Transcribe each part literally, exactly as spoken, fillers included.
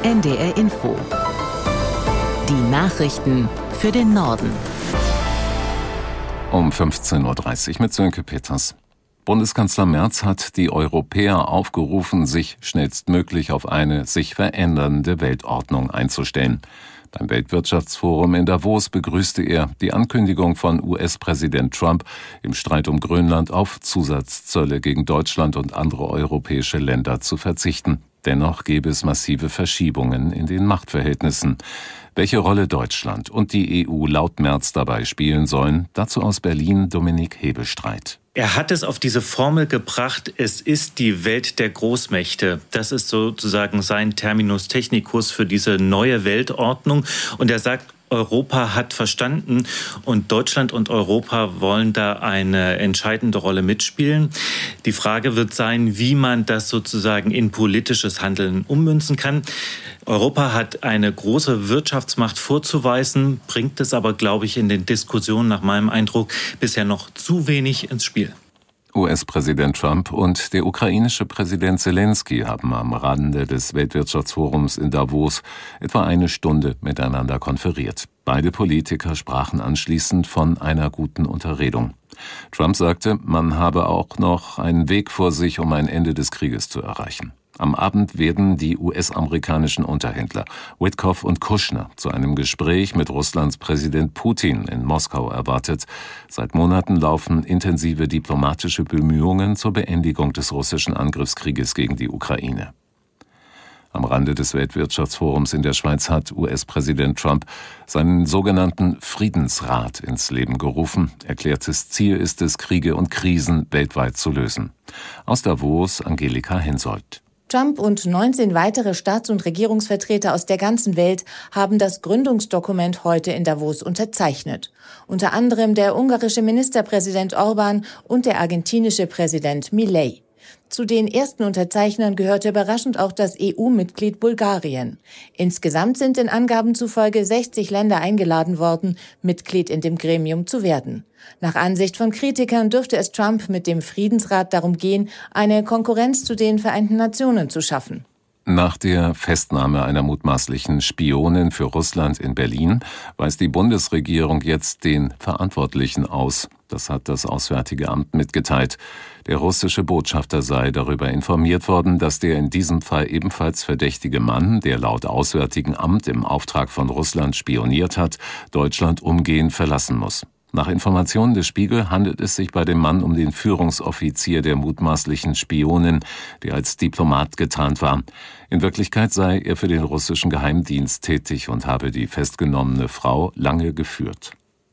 N D R Info. Die Nachrichten für den Norden. Um fünfzehn Uhr dreißig mit Sönke Peters. Bundeskanzler Merz hat die Europäer aufgerufen, sich schnellstmöglich auf eine sich verändernde Weltordnung einzustellen. Beim Weltwirtschaftsforum in Davos begrüßte er die Ankündigung von U S-Präsident Trump, im Streit um Grönland auf Zusatzzölle gegen Deutschland und andere europäische Länder zu verzichten. Dennoch gäbe es massive Verschiebungen in den Machtverhältnissen. Welche Rolle Deutschland und die E U laut Merz dabei spielen sollen, dazu aus Berlin Dominik Hebestreit. Er hat es auf diese Formel gebracht, es ist die Welt der Großmächte. Das ist sozusagen sein Terminus technicus für diese neue Weltordnung. Und er sagt, Europa hat verstanden und Deutschland und Europa wollen da eine entscheidende Rolle mitspielen. Die Frage wird sein, wie man das sozusagen in politisches Handeln ummünzen kann. Europa hat eine große Wirtschaftsmacht vorzuweisen, bringt es aber, glaube ich, in den Diskussionen nach meinem Eindruck bisher noch zu wenig ins Spiel. U S-Präsident Trump und der ukrainische Präsident Zelensky haben am Rande des Weltwirtschaftsforums in Davos etwa eine Stunde miteinander konferiert. Beide Politiker sprachen anschließend von einer guten Unterredung. Trump sagte, man habe auch noch einen Weg vor sich, um ein Ende des Krieges zu erreichen. Am Abend werden die U S-amerikanischen Unterhändler Witkoff und Kushner zu einem Gespräch mit Russlands Präsident Putin in Moskau erwartet. Seit Monaten laufen intensive diplomatische Bemühungen zur Beendigung des russischen Angriffskrieges gegen die Ukraine. Am Rande des Weltwirtschaftsforums in der Schweiz hat U S-Präsident Trump seinen sogenannten Friedensrat ins Leben gerufen. Erklärtes Ziel ist es, Kriege und Krisen weltweit zu lösen. Aus Davos Angelika Hensoldt. Trump und neunzehn weitere Staats- und Regierungsvertreter aus der ganzen Welt haben das Gründungsdokument heute in Davos unterzeichnet. Unter anderem der ungarische Ministerpräsident Orbán und der argentinische Präsident Milei. Zu den ersten Unterzeichnern gehörte überraschend auch das E U-Mitglied Bulgarien. Insgesamt sind den Angaben zufolge sechzig Länder eingeladen worden, Mitglied in dem Gremium zu werden. Nach Ansicht von Kritikern dürfte es Trump mit dem Friedensrat darum gehen, eine Konkurrenz zu den Vereinten Nationen zu schaffen. Nach der Festnahme einer mutmaßlichen Spionin für Russland in Berlin weist die Bundesregierung jetzt den Verantwortlichen aus. Das hat das Auswärtige Amt mitgeteilt. Der russische Botschafter sei darüber informiert worden, dass der in diesem Fall ebenfalls verdächtige Mann, der laut Auswärtigen Amt im Auftrag von Russland spioniert hat, Deutschland umgehend verlassen muss. Nach Informationen des Spiegel handelt es sich bei dem Mann um den Führungsoffizier der mutmaßlichen Spionin, der als Diplomat getarnt war. In Wirklichkeit sei er für den russischen Geheimdienst tätig und habe die festgenommene Frau lange geführt.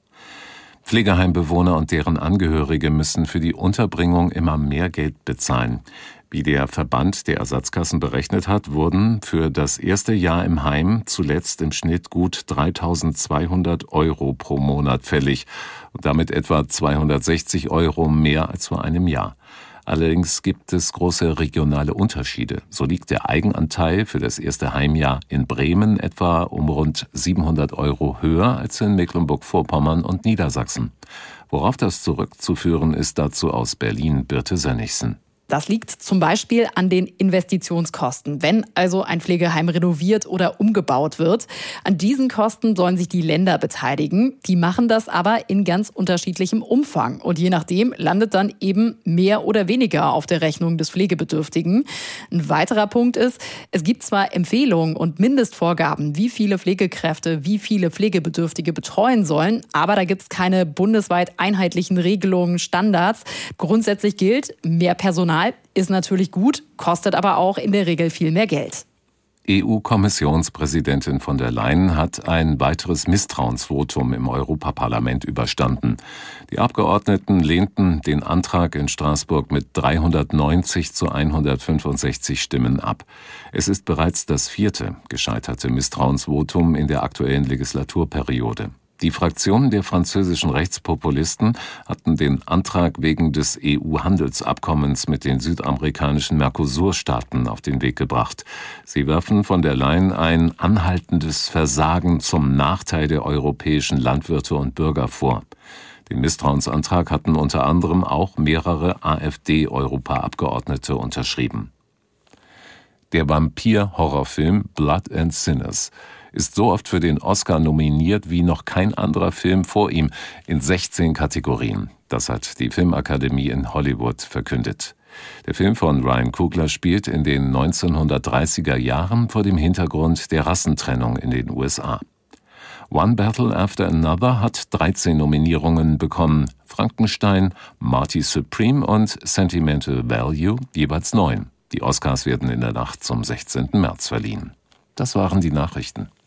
Pflegeheimbewohner und deren Angehörige müssen für die Unterbringung immer mehr Geld bezahlen. Wie der Verband der Ersatzkassen berechnet hat, wurden für das erste Jahr im Heim zuletzt im Schnitt gut dreitausendzweihundert Euro pro Monat fällig und damit etwa zweihundertsechzig Euro mehr als vor einem Jahr. Allerdings gibt es große regionale Unterschiede. So liegt der Eigenanteil für das erste Heimjahr in Bremen etwa um rund siebenhundert Euro höher als in Mecklenburg-Vorpommern und Niedersachsen. Worauf das zurückzuführen ist, dazu aus Berlin Birte Sönnigsen. Das liegt zum Beispiel an den Investitionskosten, wenn also ein Pflegeheim renoviert oder umgebaut wird. An diesen Kosten sollen sich die Länder beteiligen. Die machen das aber in ganz unterschiedlichem Umfang. Und je nachdem landet dann eben mehr oder weniger auf der Rechnung des Pflegebedürftigen. Ein weiterer Punkt ist, es gibt zwar Empfehlungen und Mindestvorgaben, wie viele Pflegekräfte, wie viele Pflegebedürftige betreuen sollen, aber da gibt es keine bundesweit einheitlichen Regelungen, Standards. Grundsätzlich gilt, mehr Personal ist natürlich gut, kostet aber auch in der Regel viel mehr Geld. E U-Kommissionspräsidentin von der Leyen hat ein weiteres Misstrauensvotum im Europaparlament überstanden. Die Abgeordneten lehnten den Antrag in Straßburg mit dreihundertneunzig zu hundertfünfundsechzig Stimmen ab. Es ist bereits das vierte gescheiterte Misstrauensvotum in der aktuellen Legislaturperiode. Die Fraktionen der französischen Rechtspopulisten hatten den Antrag wegen des E U-Handelsabkommens mit den südamerikanischen Mercosur-Staaten auf den Weg gebracht. Sie werfen von der Leyen ein anhaltendes Versagen zum Nachteil der europäischen Landwirte und Bürger vor. Den Misstrauensantrag hatten unter anderem auch mehrere AfD-Europaabgeordnete unterschrieben. Der Vampir-Horrorfilm Blood and Sinners ist so oft für den Oscar nominiert wie noch kein anderer Film vor ihm in sechzehn Kategorien. Das hat die Filmakademie in Hollywood verkündet. Der Film von Ryan Coogler spielt in den neunzehnhundertdreißiger Jahren vor dem Hintergrund der Rassentrennung in den U S A. One Battle After Another hat dreizehn Nominierungen bekommen, Frankenstein, Marty Supreme und Sentimental Value jeweils neun. Die Oscars werden in der Nacht zum sechzehnten März verliehen. Das waren die Nachrichten.